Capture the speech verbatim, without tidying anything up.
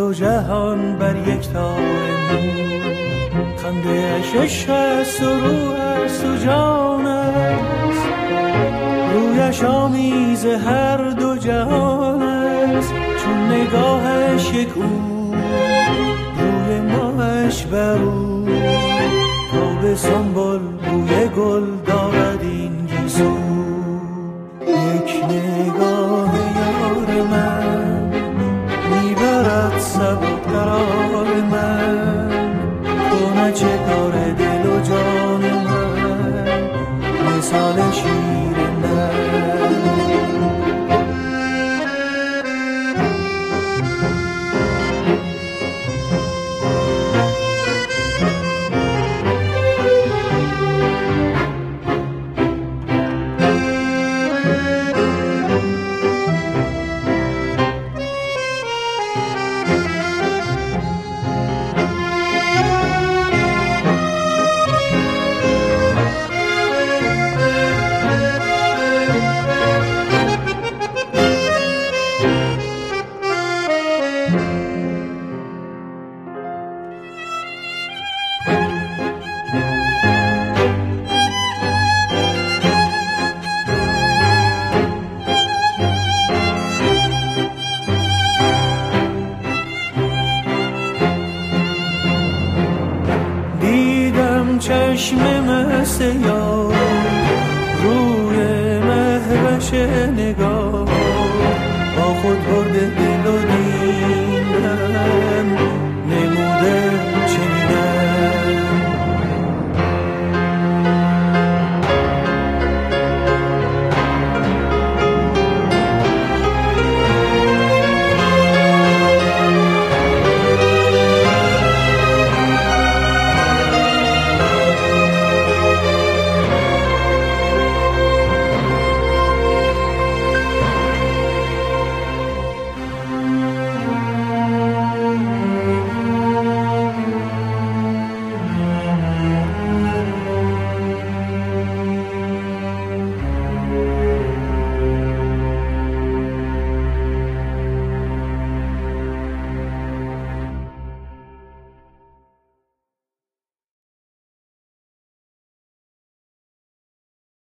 دو جهان بر یک تار نور، خنده اشش است و روح است و جان است، رویش آمیز هر دو جهان است. چون نگاهش یک او، روی ماهش بر او، تا به سنبل بوی گل دارد این گیسو. یک نگاه یار من میبرد سبک قرار من، تو نه چه کار دل و جان من، مثال شیر من. چشم مست یار روی مهوش نگاه، با خود برده دل و